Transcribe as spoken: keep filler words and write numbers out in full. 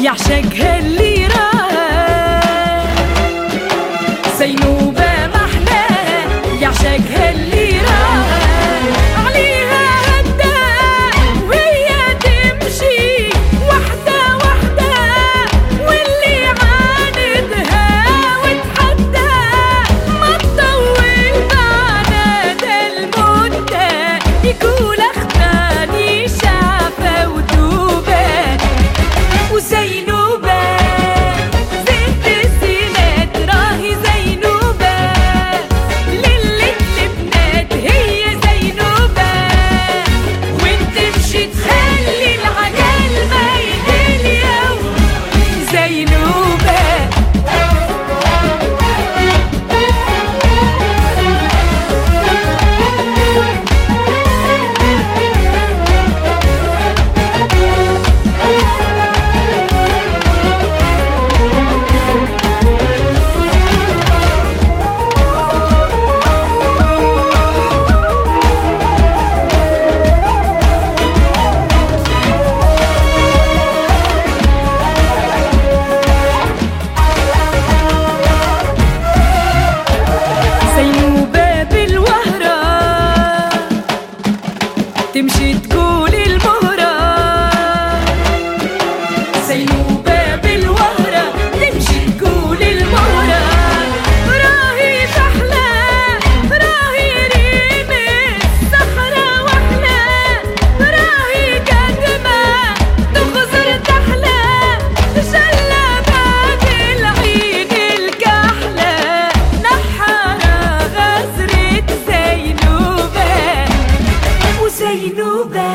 يعشقها اللي راح زينوبة محلاها، يعشقها اللي راح عليها هدى وهي تمشي وحدة وحدة، واللي عاندها وتحدى ما تطول معنا دا المدة، يقول اخفاني شافة ودوبة وزينوبة زيت الزينات راهي زينوبة، ليلة البنات هي زينوبة، وين تمشي تخلي العقل ما يدل يوم زينوبة. تمشي تقول المهرة زينوبة بالوهرة، تمشي تقول المهرة راهي تحلى راهي ريمة صخرة وحلى، راهي قدمة تخزر تحلى تجلى بعد العيد الكحلة، نحرة غزرة زينوبة وزينوبة.